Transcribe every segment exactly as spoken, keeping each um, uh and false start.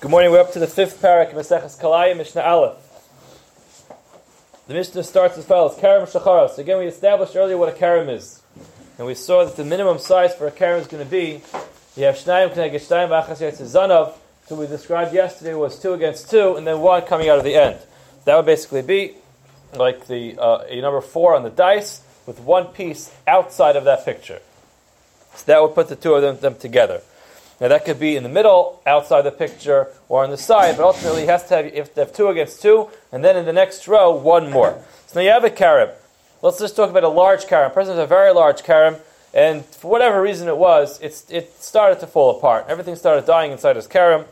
Good morning, we're up to the fifth parak of Maseches Kalayim, Mishnah Aleph. The Mishnah starts as follows, Karam Shacharos. So again, we established earlier what a Karam is. And we saw that the minimum size for a Karam is going to be, you have Shnayim K'neged Shnayim V'achas Yetz Zanav, so we described yesterday was two against two, and then one coming out of the end. That would basically be like the uh, a number four on the dice, with one piece outside of that picture. So that would put the two of them, them together. Now that could be in the middle, outside the picture, or on the side, but ultimately it has to have, you have to have two against two, and then in the next row, one more. So now you have a karam. Let's just talk about a large karam. A person has a very large karam, and for whatever reason it was, it's, it started to fall apart. Everything started dying inside his karam.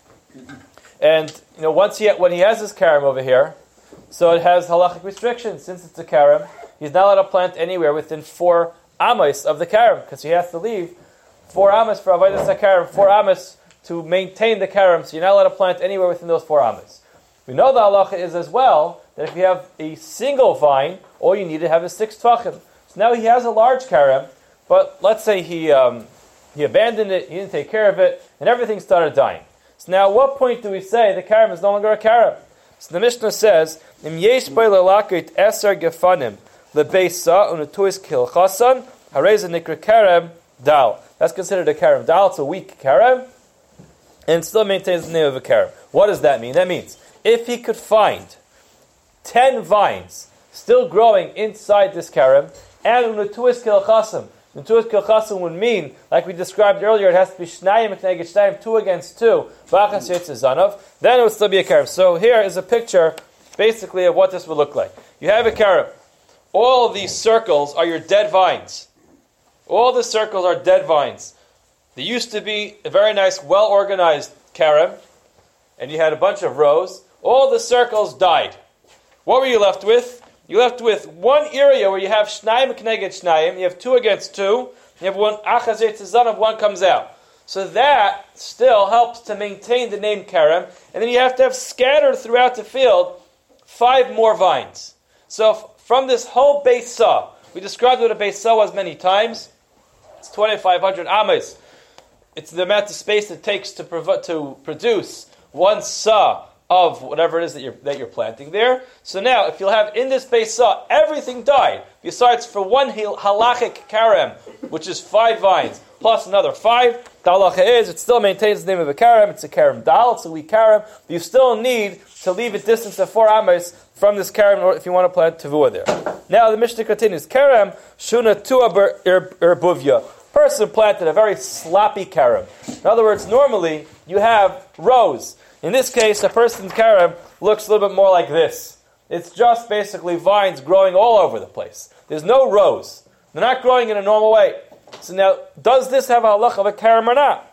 And you know, once he when he has his karam over here, so it has halachic restrictions. Since it's a karam, he's not allowed to plant anywhere within four amos of the karam, because he has to leave Four amas for avodas hakaram, four amas to maintain the karam, so you're not allowed to plant anywhere within those four amas. We know the halacha is as well that if you have a single vine, all you need to have is six tvachim. So now he has a large karam, but let's say he um, he abandoned it, he didn't take care of it, and everything started dying. So now at what point do we say the karam is no longer a karam? So the Mishnah says, Im yesh bay lelakit eser gefanim lebeisa unetuis kilchasan hareza nikra karam dal. That's considered a karam dal. It's a weak karam, and it still maintains the name of a karam. What does that mean? That means if he could find ten vines still growing inside this karam, and unetuis kilchasim, unetuis kilchasim would mean, like we described earlier, it has to be shnayim k'neged shnayim, two against two, v'achas yetz zanov, then it would still be a karam. So here is a picture, basically, of what this would look like. You have a karam. All of these circles are your dead vines. All the circles are dead vines. There used to be a very nice, well-organized karam, and you had a bunch of rows. All the circles died. What were you left with? You left with one area where you have shnayim k'neged shnayim, you have two against two, you have one achaz yetz zanav, one comes out. So that still helps to maintain the name karam, and then you have to have scattered throughout the field five more vines. So from this whole Beis Sah, we described what a Beis Sah was many times. It's twenty-five hundred amas. It's the amount of space it takes to prov- to produce one sah of whatever it is that you're that you're planting there. So now, if you'll have in this Beis Sah, everything died besides for one halachic karam, which is five vines plus another five. The halacha is it still maintains the name of a karam. It's a karam dal. It's a weak karam. You still need to leave a distance of four amas from this karam if you want to plant tavua there. Now the Mishnah continues. Karam shuna tua erbuvya. Person planted a very sloppy karam. In other words, normally you have rows. In this case, a person's karam looks a little bit more like this. It's just basically vines growing all over the place. There's no rows. They're not growing in a normal way. So now, does this have a halach of a karam or not?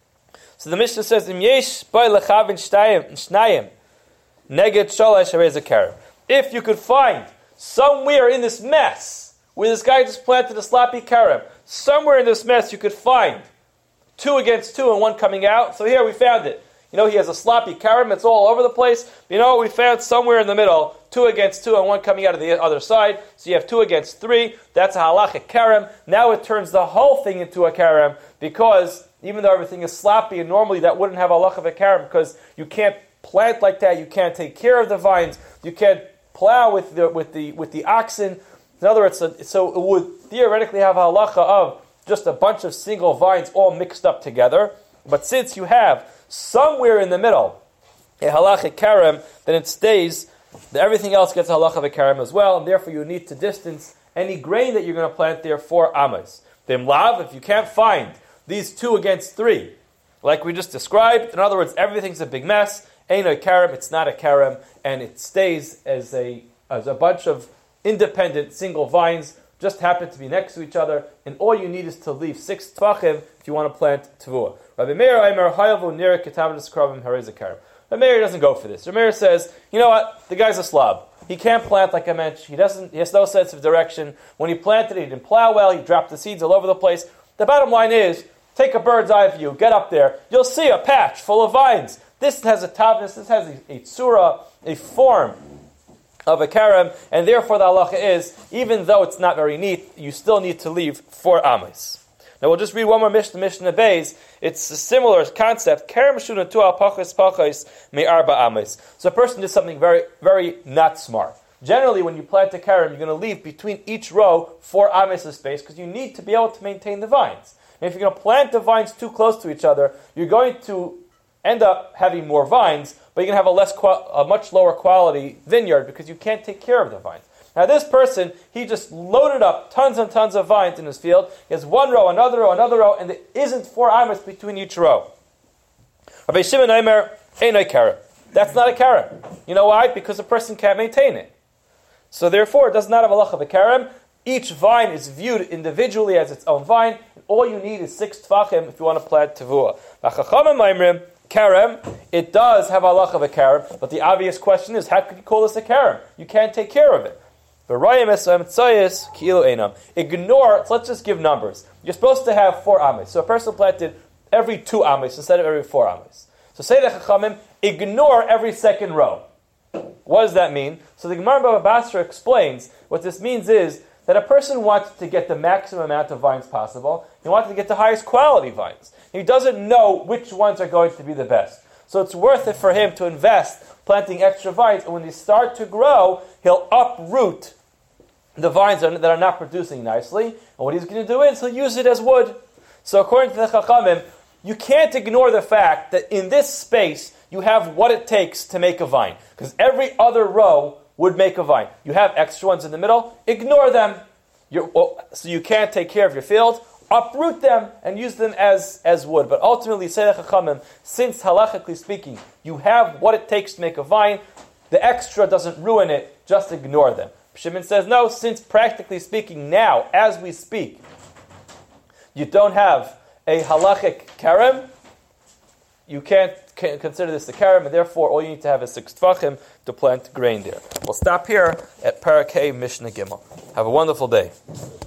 So the Mishnah says, Im yesh bay lechavin shnayim neged shalash hareza karam. If you could find somewhere in this mess, where this guy just planted a sloppy karam, somewhere in this mess you could find two against two and one coming out. So here we found it. You know, he has a sloppy karam, it's all over the place. You know, we found somewhere in the middle, two against two and one coming out of the other side. So you have two against three. That's a halachic karam. Now it turns the whole thing into a karam, because even though everything is sloppy, and normally that wouldn't have a halach of a karam, because you can't plant like that, you can't take care of the vines, you can't plow with the with the with the oxen. In other words, so, so it would theoretically have a halacha of just a bunch of single vines all mixed up together. But since you have somewhere in the middle a halachic karam, then it stays, everything else gets a halacha of a karam as well, and therefore you need to distance any grain that you're going to plant there four amas. Then lav, if you can't find these two against three, like we just described, in other words, everything's a big mess, ain't a karam, it's not a karam, and it stays as a as a bunch of independent single vines, just happen to be next to each other, and all you need is to leave six tvachim if you want to plant tavua. Rabbi Meir Aimer Hayavu Nira Ketavis Kravim Hareza Karam. Rabbi Meir doesn't go for this. Rabbi Meir says, you know what? The guy's a slob. He can't plant like a mensch. He doesn't. He has no sense of direction. When he planted it, he didn't plow well. He dropped the seeds all over the place. The bottom line is, take a bird's eye view. Get up there. You'll see a patch full of vines. This has a tavnis. This has a, a tzura, a form of a karam, and therefore the halacha is, even though it's not very neat, you still need to leave four amas. Now we'll just read one more Mishnah, Mishnah Beis. It's a similar concept. Kerem shuna tu al pachos pachos me arba ames. So a person did something very, very not smart. Generally, when you plant a kerem, you're going to leave between each row four ames of space because you need to be able to maintain the vines. And if you're going to plant the vines too close to each other, you're going to end up having more vines, but you're going to have a less, a much lower quality vineyard because you can't take care of the vines. Now this person, he just loaded up tons and tons of vines in his field. He has one row, another row, another row, and there isn't four amas between each row. Rabbi Shimon Omer, einay kerem. That's not a kerem. You know why? Because a person can't maintain it. So therefore, it does not have a lach of a kerem. Each vine is viewed individually as its own vine. And all you need is six tfachim if you want to plant tevuah. Chachamim oimrim, kerem, it does have a lach of a kerem, but the obvious question is, how could you call this a kerem? You can't take care of it. Ignore, so let's just give numbers. You're supposed to have four ames. So a person planted every two ames instead of every four ames. So say the Chachamim, ignore every second row. What does that mean? So the Gemara Baba Basra explains, what this means is that a person wants to get the maximum amount of vines possible. He wants to get the highest quality vines. He doesn't know which ones are going to be the best. So it's worth it for him to invest planting extra vines, and when they start to grow, he'll uproot the vines that are not producing nicely, and what he's going to do is he'll use it as wood. So according to the Chachamim, you can't ignore the fact that in this space, you have what it takes to make a vine, because every other row would make a vine. You have extra ones in the middle, ignore them. You're, so you can't take care of your field, uproot them and use them as, as wood. But ultimately, say the Chachamim, since halachically speaking, you have what it takes to make a vine, the extra doesn't ruin it, just ignore them. Shimon says, no, since practically speaking now, as we speak, you don't have a halachic kerem, you can't consider this a kerem, and therefore all you need to have is six tvachim to plant grain there. We'll stop here at Parakeh Mishnah Gimel. Have a wonderful day.